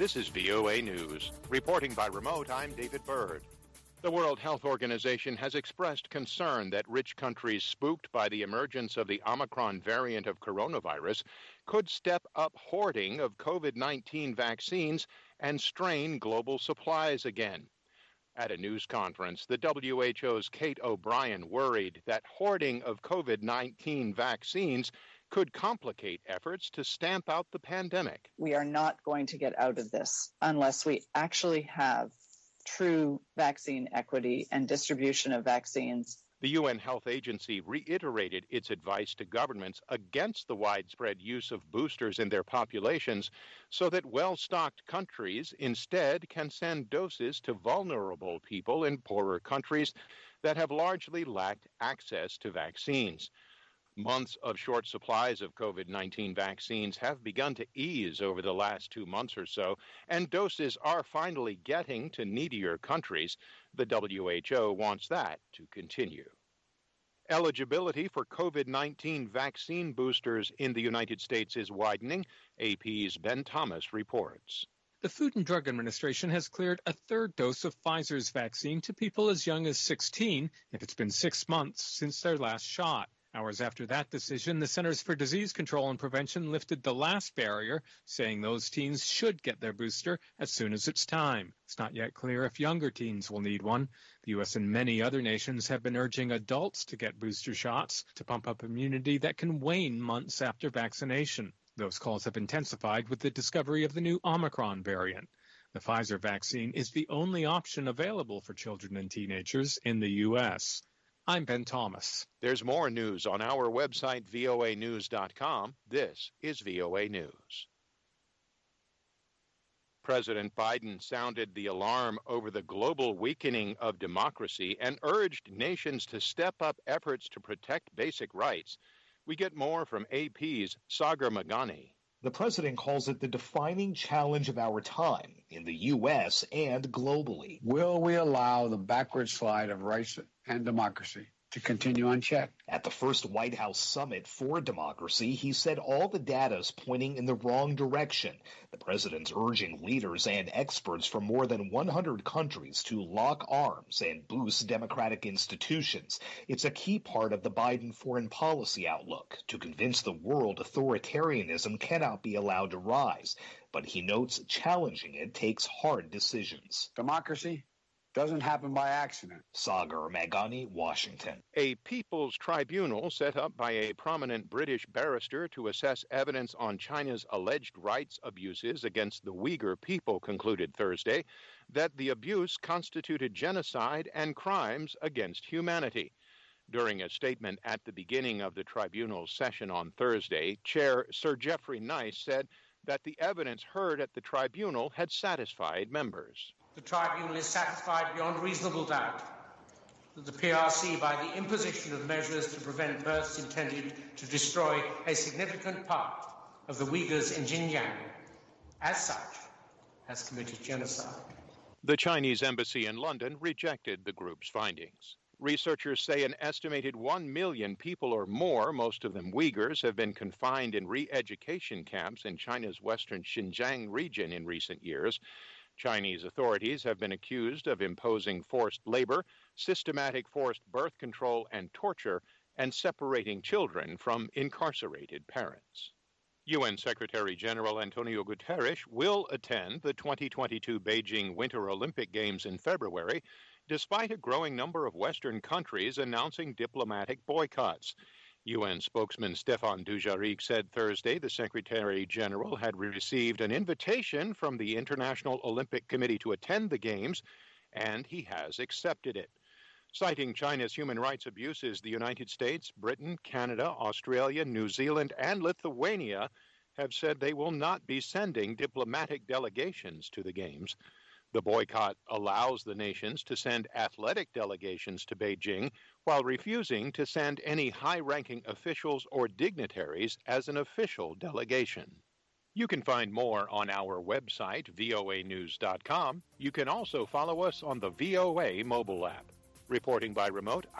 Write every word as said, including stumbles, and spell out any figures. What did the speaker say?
This is V O A News. Reporting by remote, I'm David Byrd. The World Health Organization has expressed concern that rich countries spooked by the emergence of the Omicron variant of coronavirus could step up hoarding of COVID nineteen vaccines and strain global supplies again. At a news conference, the W H O's Kate O'Brien worried that hoarding of COVID nineteen vaccines could complicate efforts to stamp out the pandemic. We are not going to get out of this unless we actually have true vaccine equity and distribution of vaccines. The U N Health Agency reiterated its advice to governments against the widespread use of boosters in their populations so that well-stocked countries instead can send doses to vulnerable people in poorer countries that have largely lacked access to vaccines. Months of short supplies of COVID nineteen vaccines have begun to ease over the last two months or so, and doses are finally getting to needier countries. The W H O wants that to continue. Eligibility for COVID nineteen vaccine boosters in the United States is widening. A P's Ben Thomas reports. The Food and Drug Administration has cleared a third dose of Pfizer's vaccine to people as young as sixteen if it's been six months since their last shot. Hours after that decision, the Centers for Disease Control and Prevention lifted the last barrier, saying those teens should get their booster as soon as it's time. It's not yet clear if younger teens will need one. The U S and many other nations have been urging adults to get booster shots to pump up immunity that can wane months after vaccination. Those calls have intensified with the discovery of the new Omicron variant. The Pfizer vaccine is the only option available for children and teenagers in the U S I'm Ben Thomas. There's more news on our website, V O A news dot com. This is V O A News. President Biden sounded the alarm over the global weakening of democracy and urged nations to step up efforts to protect basic rights. We get more from A P's Sagar Meghani. The president calls it the defining challenge of our time in the U S and globally. Will we allow the backward slide of rights and democracy to continue unchecked? At the first White House summit for democracy, he said all the data is pointing in the wrong direction. The president's urging leaders and experts from more than one hundred countries to lock arms and boost democratic institutions. It's a key part of the Biden foreign policy outlook to convince the world authoritarianism cannot be allowed to rise. But he notes challenging it takes hard decisions. Democracy doesn't happen by accident. Sagar Meghani, Washington. A People's Tribunal set up by a prominent British barrister to assess evidence on China's alleged rights abuses against the Uyghur people concluded Thursday that the abuse constituted genocide and crimes against humanity. During a statement at the beginning of the tribunal's session on Thursday, Chair Sir Geoffrey Nice said that the evidence heard at the tribunal had satisfied members. The tribunal is satisfied beyond reasonable doubt that the P R C, by the imposition of measures to prevent births intended to destroy a significant part of the Uyghurs in Xinjiang, as such, has committed genocide. The Chinese embassy in London rejected the group's findings. Researchers say an estimated one million people or more, most of them Uyghurs, have been confined in re-education camps in China's western Xinjiang region in recent years. Chinese authorities have been accused of imposing forced labor, systematic forced birth control and torture, and separating children from incarcerated parents. U N Secretary General Antonio Guterres will attend the twenty twenty-two Beijing Winter Olympic Games in February, despite a growing number of Western countries announcing diplomatic boycotts. U N spokesman Stéphane Dujarric said Thursday the Secretary General had received an invitation from the International Olympic Committee to attend the Games, and he has accepted it. Citing China's human rights abuses, the United States, Britain, Canada, Australia, New Zealand, and Lithuania have said they will not be sending diplomatic delegations to the Games. The boycott allows the nations to send athletic delegations to Beijing while refusing to send any high-ranking officials or dignitaries as an official delegation. You can find more on our website, V O A news dot com. You can also follow us on the V O A mobile app. Reporting by remote,